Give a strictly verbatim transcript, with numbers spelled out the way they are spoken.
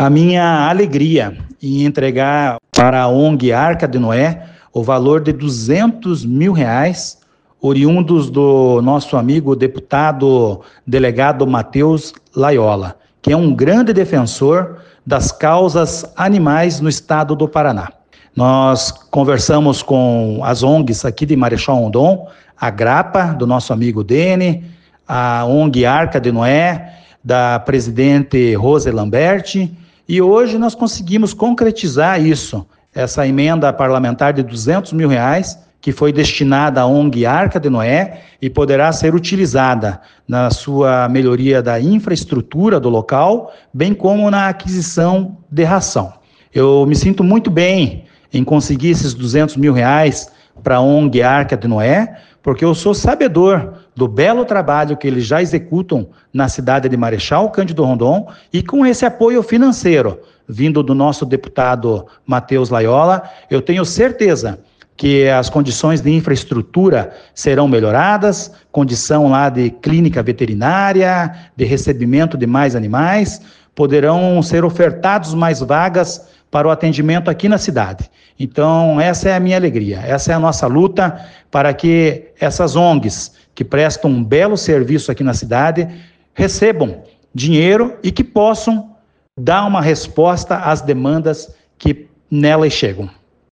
a minha alegria em entregar para a O N G Arca de Noé o valor de duzentos mil reais, oriundos do nosso amigo deputado delegado Matheus Laiola, que é um grande defensor das causas animais no estado do Paraná. Nós conversamos com as O N Gs aqui de Marechal Rondon, a Grapa, do nosso amigo Dene, a O N G Arca de Noé, da presidente Rose Lamberti, e hoje nós conseguimos concretizar isso, essa emenda parlamentar de duzentos mil reais, que foi destinada à O N G Arca de Noé e poderá ser utilizada na sua melhoria da infraestrutura do local, bem como na aquisição de ração. Eu me sinto muito bem em conseguir esses duzentos mil reais para a O N G Arca de Noé, porque eu sou sabedor do belo trabalho que eles já executam na cidade de Marechal Cândido Rondon, e com esse apoio financeiro vindo do nosso deputado Matheus Laiola, eu tenho certeza que as condições de infraestrutura serão melhoradas, condição lá de clínica veterinária, de recebimento de mais animais, poderão ser ofertados mais vagas para o atendimento aqui na cidade. Então, essa é a minha alegria, essa é a nossa luta para que essas O N Gs que prestam um belo serviço aqui na cidade recebam dinheiro e que possam dar uma resposta às demandas que nelas chegam.